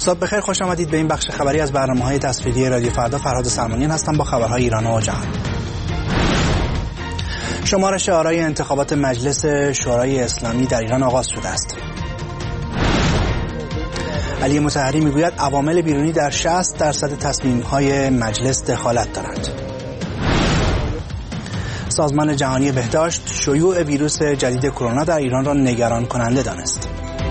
صبح بخیر، خوش آمدید به این بخش خبری از برنامه‌های تصویری رادیو فردا. فرهاد سلمانیان هستم با خبرهای ایران و جهان. شمارش آرای انتخابات مجلس شورای اسلامی در ایران آغاز شده است. علی مطهری میگوید عوامل بیرونی در 60% تصمیم‌های مجلس دخالت دارند. سازمان جهانی بهداشت شیوع ویروس جدید کرونا در ایران را نگران کننده دانست.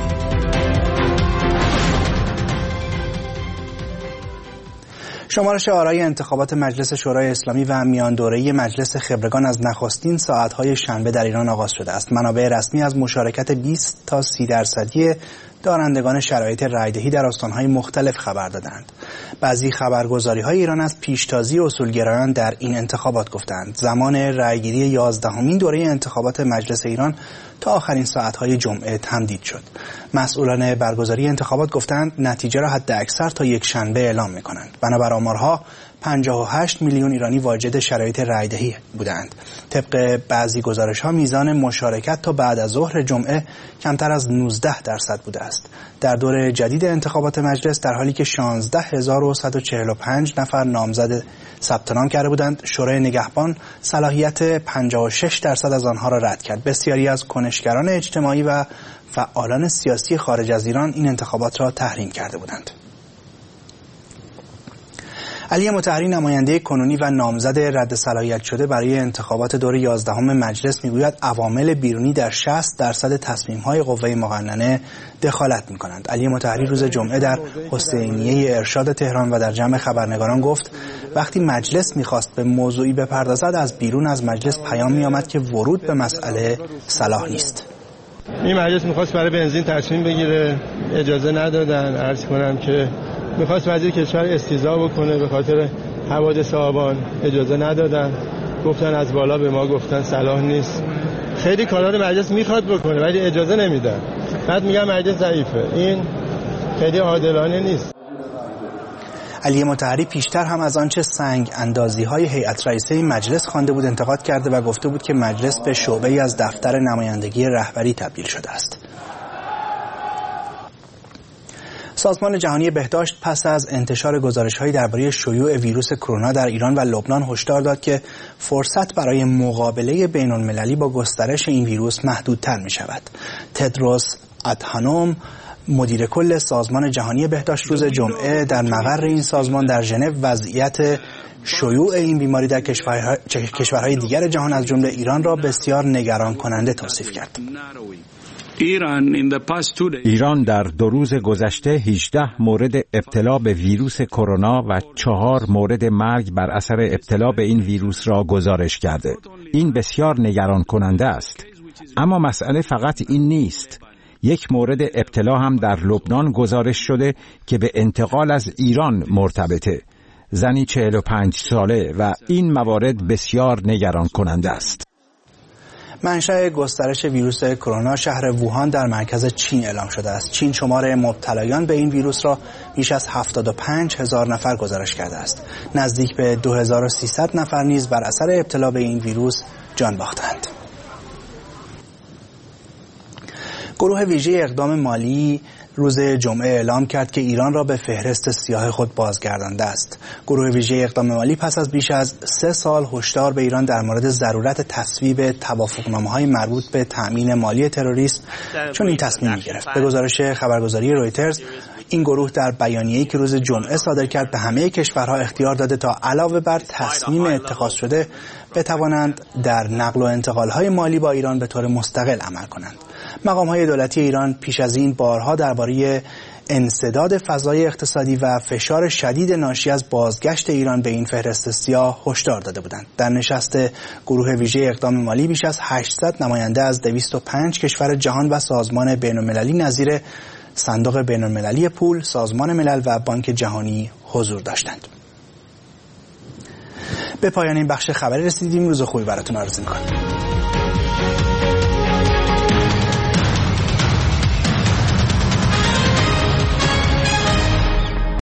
شمارش آرای انتخابات مجلس شورای اسلامی و میان دوره‌ای مجلس خبرگان از نخستین ساعت‌های شنبه در ایران آغاز شده است. منابع رسمی از مشارکت 20 تا 30% دارندگان شرایط رایدهی در استان‌های مختلف خبر دادند. بعضی خبرگزاری‌های ایران از پیشتازی اصولگرایان در این انتخابات گفتند. زمان رایگیری 11مین دوره انتخابات مجلس ایران تا آخرین ساعت‌های جمعه تمدید شد. مسئولان برگزاری انتخابات گفتند نتیجه را حد اکثر تا یک شنبه اعلام می‌کنند. بنابر آمارها 58 میلیون ایرانی واجد شرایط رایدهی بودند. طبق بعضی گزارش‌ها میزان مشارکت تا بعد از ظهر جمعه کمتر از 19% بوده است. در دور جدید انتخابات مجلس در حالی که 16145 نفر نامزد ثبت نام کرده بودند، شورای نگهبان صلاحیت 56% از آنها را رد کرد. بسیاری از کنشگران اجتماعی و فعالان سیاسی خارج از ایران این انتخابات را تحریم کرده بودند. علی مطهری نماینده کنونی و نامزد رد صلاحیت شده برای انتخابات دور 11 مجلس میگوید عوامل بیرونی در 60% تصمیم‌های قوه مقننه دخالت می‌کنند. علی مطهری روز جمعه در حسینیه ارشاد تهران و در جمع خبرنگاران گفت وقتی مجلس می‌خواست به موضوعی بپردازد از بیرون از مجلس پیام می‌آمد که ورود به مسئله صلاح نیست. این مجلس می‌خواست برای بنزین تصمیم بگیره، اجازه ندادن. عرض کنم که میخواست وزیر کشور استیضاح بکنه، به خاطر حوادث آبان اجازه ندادن، گفتن از بالا به ما گفتن صلاح نیست. خیلی کارا رو مجلس میخواد بکنه ولی اجازه نمیدن. بعد میگن مجلس ضعیفه. این خیلی عادلانه نیست. علی مطهری پیشتر هم از آنچه سنگ اندازی‌های هیئت رئیسه مجلس خوانده بود انتقاد کرده و گفته بود که مجلس به شعبه‌ای از دفتر نمایندگی رهبری تبدیل شده است. سازمان جهانی بهداشت پس از انتشار گزارش‌هایی درباره شیوع ویروس کرونا در ایران و لبنان هشدار داد که فرصت برای مقابله بین‌المللی با گسترش این ویروس محدودتر می‌شود. تدروس ادهانوم مدیر کل سازمان جهانی بهداشت روز جمعه در مقر این سازمان در ژنو وضعیت شیوع این بیماری در کشورهای دیگر جهان از جمله ایران را بسیار نگران کننده توصیف کرد. ایران در 2 روز گذشته 18 مورد ابتلا به ویروس کرونا و 4 مورد مرگ بر اثر ابتلا به این ویروس را گزارش کرده. این بسیار نگران کننده است. اما مسئله فقط این نیست. 1 مورد ابتلا هم در لبنان گزارش شده که به انتقال از ایران مرتبطه. زنی 45 ساله و این موارد بسیار نگران کننده است. منشأ گسترش ویروس کرونا شهر ووهان در مرکز چین اعلام شده است. چین شمار مبتلایان به این ویروس را بیش از 75,000 نفر گزارش کرده است. نزدیک به 2300 نفر نیز بر اثر ابتلا به این ویروس جان باختند. گروه ویژه اقدام مالی روز جمعه اعلام کرد که ایران را به فهرست سیاه خود بازگردانده است. گروه ویژه اقدام مالی پس از بیش از 3 سال هشدار به ایران در مورد ضرورت تصویب توافقنامه‌های مربوط به تأمین مالی تروریسم چون این تصمیم گرفت. به گزارش خبرگزاری رویترز این گروه در بیانیه‌ای که روز جمعه صادر کرد به همه کشورها اختیار داده تا علاوه بر تصمیم اتخاذ شده بتوانند در نقل و انتقال‌های مالی با ایران به طور مستقل عمل کنند. مقام‌های دولتی ایران پیش از این بارها درباره انسداد فضای اقتصادی و فشار شدید ناشی از بازگشت ایران به این فهرست سیاه هشدار داده بودند. در نشست گروه ویژه اقدام مالی بیش از 800 نماینده از 205 کشور جهان و سازمان بین‌المللی نظیر صندوق بین‌المللی پول، سازمان ملل و بانک جهانی حضور داشتند. به پایان این بخش خبری رسیدیم. روز خوبی براتون آرزو می‌کنم.